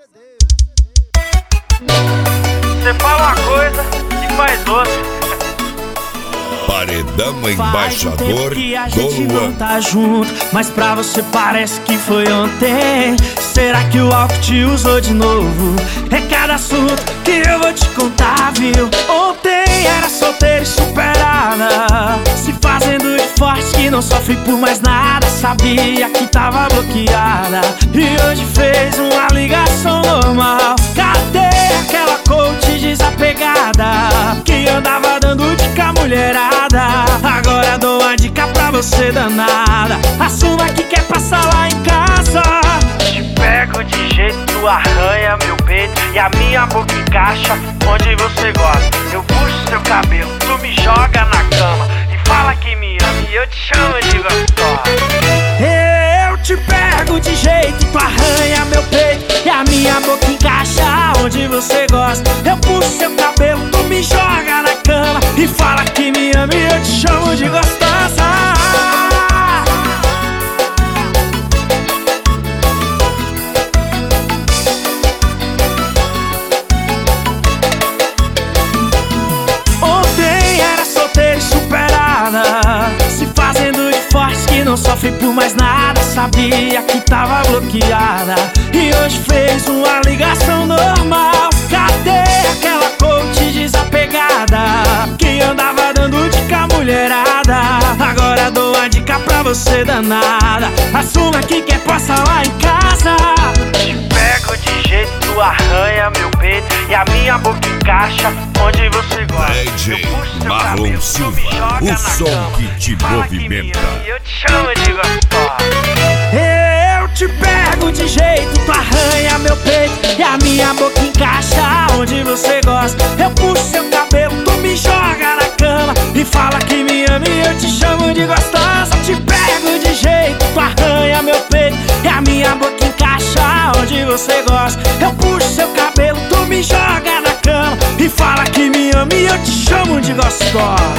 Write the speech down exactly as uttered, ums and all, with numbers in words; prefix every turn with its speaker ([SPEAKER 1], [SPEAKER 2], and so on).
[SPEAKER 1] Você fala uma coisa e faz outra.
[SPEAKER 2] Paredão embaixador
[SPEAKER 3] que a
[SPEAKER 2] do
[SPEAKER 3] gente não
[SPEAKER 2] Luan.
[SPEAKER 3] tá junto, mas pra você parece que foi ontem. Será que o álcool te usou de novo? É cada assunto que eu vou te contar, viu? Ontem era solteira e superada, se fazendo de forte que não sofre por mais nada. Sabia que tava bloqueada e hoje fez uma ligação normal. Cadê aquela coach desapegada que andava dando dica à mulherada? Agora dou uma dica pra você danada. Assuma que quer passar lá em casa.
[SPEAKER 1] Te pego de jeito, tu arranha meu peito e a minha boca encaixa onde você gosta. Eu puxo seu cabelo, tu me joga na cama e fala que me ama e eu te chamo de gostosa.
[SPEAKER 3] Eu te pego de jeito, tu arranha meu peito e a minha boca encaixa onde você gosta. Eu puxo seu cabelo, tu me joga na cama e fala que me ama e eu te chamo de gostosa. Ontem era solteira e superada, se fazendo de forte que não sofre por mais nada. Sabia que tava bloqueada e hoje fez uma ligação normal. Cadê aquela coach desapegada que andava dando dica à mulherada? Agora dou uma dica pra você danada. Assuma que quer passar lá em casa.
[SPEAKER 1] Te pego de jeito, tu arranha meu peito e a minha boca encaixa onde você gosta.
[SPEAKER 2] D J
[SPEAKER 1] Eu puxo seu
[SPEAKER 2] Marlon
[SPEAKER 1] cabelo, tu
[SPEAKER 2] Silva,
[SPEAKER 1] me joga
[SPEAKER 2] o
[SPEAKER 1] na
[SPEAKER 2] som
[SPEAKER 1] cama
[SPEAKER 2] que te
[SPEAKER 1] e fala que me
[SPEAKER 2] movimenta.
[SPEAKER 1] ama e eu te chamo de gostosa.
[SPEAKER 3] Eu te pego de jeito, tu arranha meu peito e a minha boca encaixa onde você gosta. Eu puxo seu cabelo, tu me joga na cama e fala que me ama e eu te chamo de gostosa. Te pego de jeito, tu arranha meu peito e a minha boca encaixa onde você gosta. Eu puxo seu cabelo, tu me joga na cama e fala que me ama e eu te chamo de gostosa.